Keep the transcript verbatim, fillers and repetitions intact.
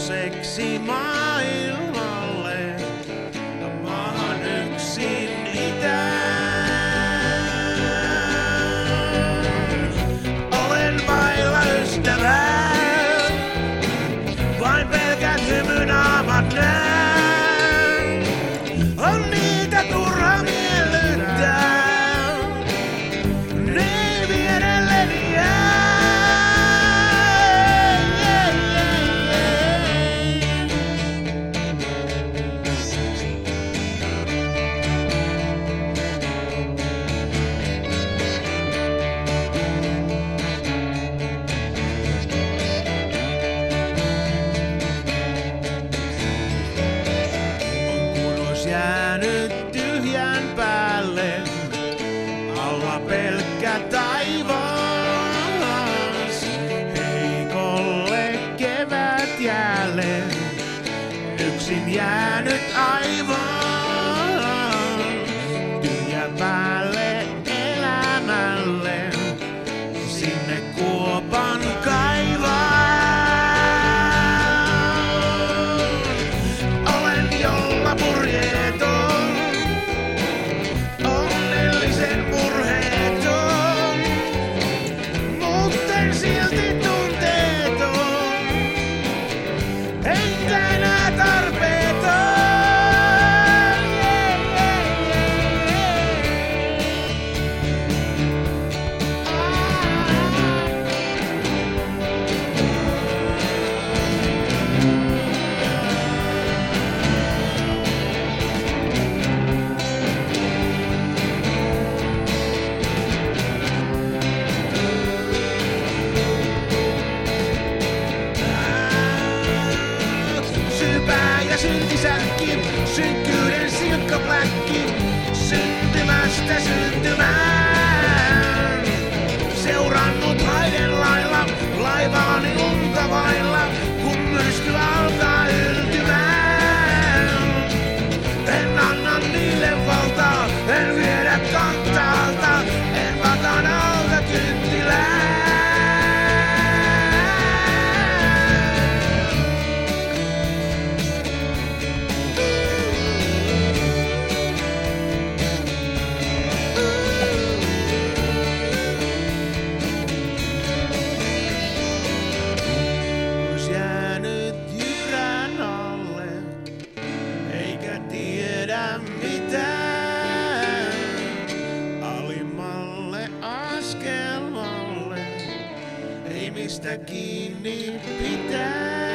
toiseksi maailmalle. Maahan yksin itään. Olen vailla ystävää, vain pelkät hymynaamat näen. On niitä turha miellyttää, ne vierelleni jää. Jäänyt tyhjän päälle, alla pelkkä taivas. Heikolle kevät jäälle, yksin jäänyt aivan. Tyhjän päälle elämälle, sinne kuopan kaivaan. Olen jolla purjeeton, onnellisen murheeton, mutten silti tunteeton, enkä enää tarpeeton. Syypää ja syntisäkki, synkkyyden silkka pläkki, syntymästä syntymään. Seurannut haiden lailla, laivaani unta vailla, kun myrsky alkaa yltymään. En anna niille valtaa, en viedä kantaalta, en vakan alta kynttilää. Tiedä mitään, alimmalle askelmalle, ei mistä kiinni pitää.